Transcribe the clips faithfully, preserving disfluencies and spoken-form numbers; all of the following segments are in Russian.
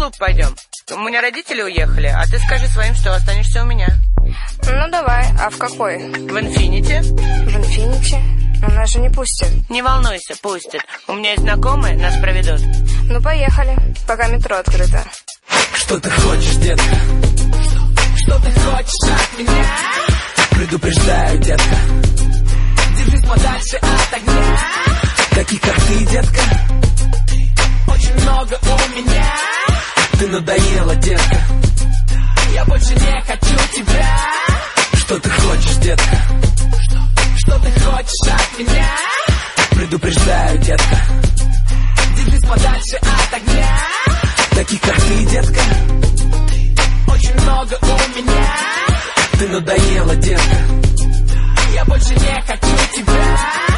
клуб пойдем. У меня родители уехали, а ты скажи своим, что останешься у меня. Ну давай, а в какой? В Инфинити. В Инфинити? Но нас же не пустят. Не волнуйся, пустят. У меня есть знакомые, нас проведут. Ну поехали, пока метро открыто. Что ты хочешь, детка? Что ты хочешь от меня? Предупреждаю, детка, держись подальше от огня. Таких, как ты, детка, очень много у меня. Ты надоела, детка, я больше не хочу тебя. Что ты хочешь, детка? Что ты хочешь от меня? Предупреждаю, детка, держись подальше от огня. Таких, как ты, детка, очень много у меня. Ты надоела, детка, я больше не хочу тебя.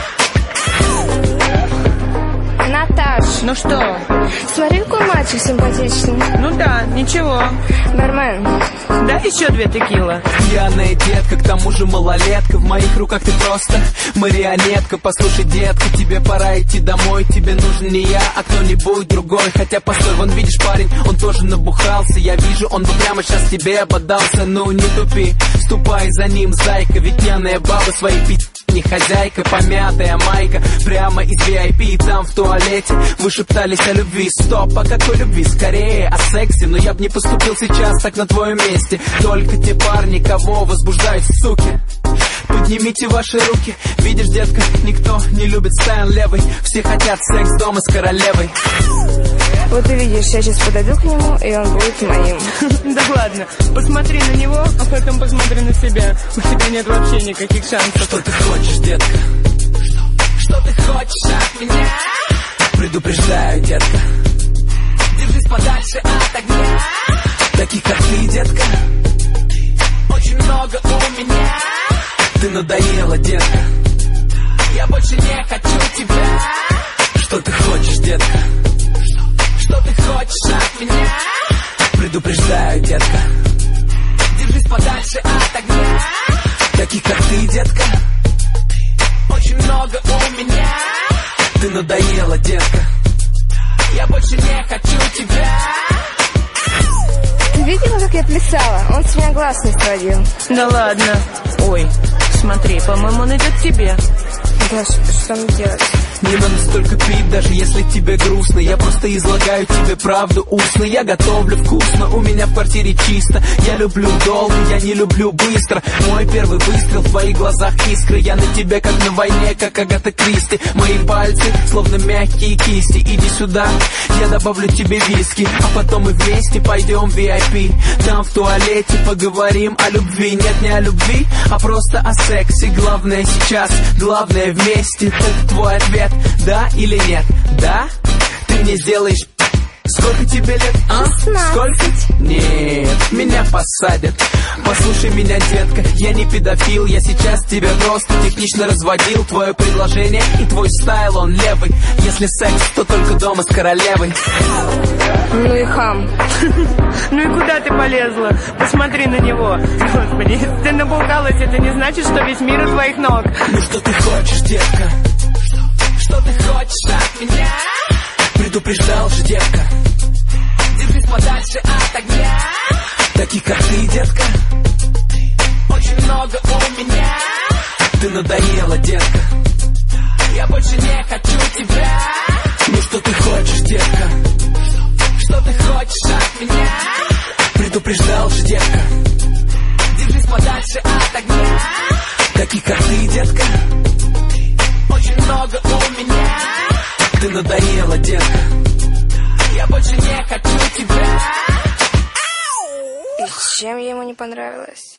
Наташ, Ну что? смотри, какой мальчик симпатичный. Ну да, ничего. Бармен, Да, еще две текила. Пьяная детка, к тому же малолетка. В моих руках ты просто марионетка. Послушай, детка, тебе пора идти домой. Тебе нужен не я, а кто-нибудь другой. Хотя, постой, вон видишь, парень, он тоже набухался. Я вижу, он бы прямо сейчас тебе ободался. Ну не тупи, ступай за ним, зайка. Ведь пьяная баба своей пить не хозяйка. Помятая майка, прямо из ви ай пи. Там в туалете вы шептались о любви. Стоп, о какой любви? Скорее о сексе. Но я б не поступил сейчас так на твоем месте. Только те парни, кого возбуждают суки. Поднимите ваши руки. Видишь, детка, никто не любит стайл левый. Все хотят секс дома с королевой. вот ты видишь, я сейчас подойду к нему, и он будет моим. Да ладно, посмотри на него, а потом посмотри на себя. У тебя нет вообще никаких шансов. Что ты хочешь, детка? Что ты хочешь от меня? Предупреждаю, детка, держись подальше от огня. Таких, как ты, детка, очень много у меня. Ты надоела, детка, я больше не хочу тебя. Что ты хочешь, детка? Что ты хочешь от меня? Предупреждаю, детка, держись подальше от огня. Таких, как ты, детка, очень много у меня. Ты надоела, детка, я больше не хочу тебя. Ты видела, как я плясала? Он с меня глаз не сводил. Да ладно. Ой, смотри, по-моему, он идет к тебе. Даша, что мне делать? Не надо столько пить, даже если тебе грустно. Я просто излагаю тебе правду устно. Я готовлю вкусно, у меня в квартире чисто. Я люблю долго, я не люблю быстро. Мой первый выстрел, в твоих глазах искры. Я на тебе как на войне, как Агата Кристи. Мои пальцы, словно мягкие кисти. Иди сюда, я добавлю тебе виски. А потом мы вместе пойдем в ви ай пи. Там в туалете поговорим о любви. Нет, не о любви, а просто о сексе. Главное сейчас, главное вместе. Так твой ответ, да или нет? Да? Ты мне сделаешь... Сколько тебе лет, а? Сколько? Нет, меня посадят. Послушай меня, детка, я не педофил. Я сейчас тебя просто технично разводил. Твое предложение и твой стайл, он левый. Если секс, то только дома с королевой. Ну и хам. Ну и куда ты полезла? Посмотри на него. Господи, ты набухалась, это не значит, что весь мир у твоих ног. Ну что ты хочешь, детка? Что ты хочешь от меня? Предупреждал же, детка, держись подальше от огня. Таких, как ты, детка, очень много у меня. Ты надоела, детка, я больше не хочу тебя. Ну что ты хочешь, детка? Что ты хочешь от меня? Предупреждал же, детка, держись подальше от огня. Таких, как ты, детка, очень много у меня. Ты надоела, детка, я больше не хочу тебя. И чем я ему не понравилась?